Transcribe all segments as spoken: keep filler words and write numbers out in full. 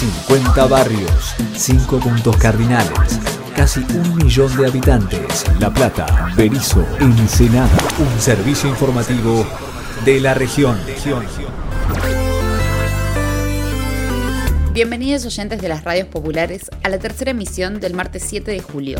cincuenta barrios, cinco puntos cardinales, casi un millón de habitantes. La Plata, Berisso, Ensenada. Un servicio informativo de la región. Bienvenidos oyentes de las radios populares a la tercera emisión del martes siete de julio.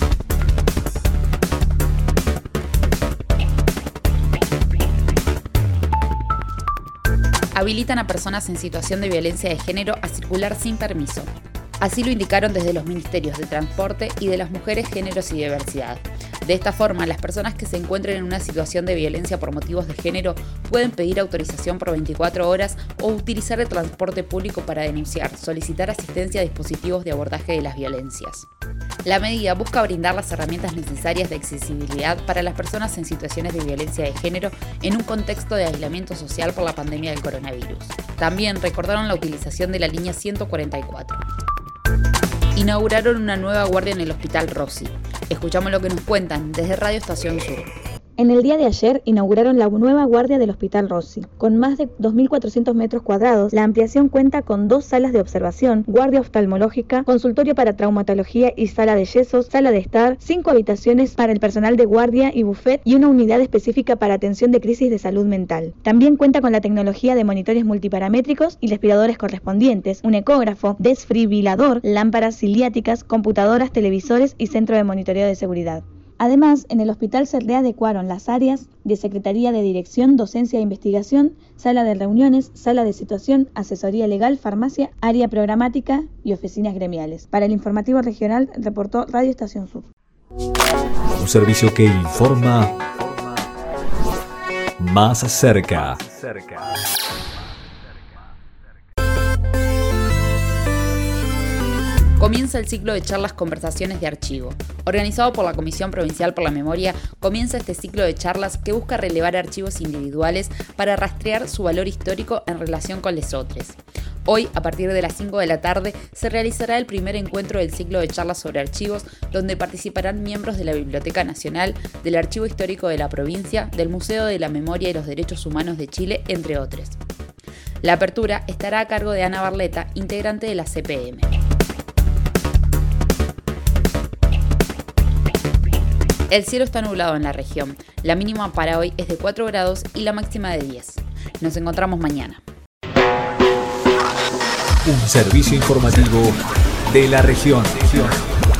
Habilitan a personas en situación de violencia de género a circular sin permiso. Así lo indicaron desde los Ministerios de Transporte y de las Mujeres, Géneros y Diversidad. De esta forma, las personas que se encuentren en una situación de violencia por motivos de género pueden pedir autorización por veinticuatro horas o utilizar el transporte público para denunciar, solicitar asistencia a dispositivos de abordaje de las violencias. La medida busca brindar las herramientas necesarias de accesibilidad para las personas en situaciones de violencia de género en un contexto de aislamiento social por la pandemia del coronavirus. También recordaron la utilización de la línea ciento cuarenta y cuatro. Inauguraron una nueva guardia en el Hospital Rossi. Escuchamos lo que nos cuentan desde Radio Estación Sur. En el día de ayer inauguraron la nueva guardia del Hospital Rossi. Con más de dos mil cuatrocientos metros cuadrados, la ampliación cuenta con dos salas de observación, guardia oftalmológica, consultorio para traumatología y sala de yesos, sala de estar, cinco habitaciones para el personal de guardia y buffet y una unidad específica para atención de crisis de salud mental. También cuenta con la tecnología de monitores multiparamétricos y respiradores correspondientes, un ecógrafo, desfibrilador, lámparas ciliáticas, computadoras, televisores y centro de monitoreo de seguridad. Además, en el hospital se readecuaron las áreas de Secretaría de Dirección, Docencia e Investigación, Sala de Reuniones, Sala de Situación, Asesoría Legal, Farmacia, Área Programática y Oficinas Gremiales. Para el Informativo Regional, reportó Radio Estación Sur. Un servicio que informa más cerca. Comienza el ciclo de charlas Conversaciones de Archivo. Organizado por la Comisión Provincial por la Memoria, comienza este ciclo de charlas que busca relevar archivos individuales para rastrear su valor histórico en relación con lesotres. Hoy, a partir de las cinco de la tarde, se realizará el primer encuentro del ciclo de charlas sobre archivos, donde participarán miembros de la Biblioteca Nacional, del Archivo Histórico de la Provincia, del Museo de la Memoria y los Derechos Humanos de Chile, entre otros. La apertura estará a cargo de Ana Barleta, integrante de la C P M. El cielo está nublado en la región. La mínima para hoy es de cuatro grados y la máxima de diez. Nos encontramos mañana. Un servicio informativo de la región.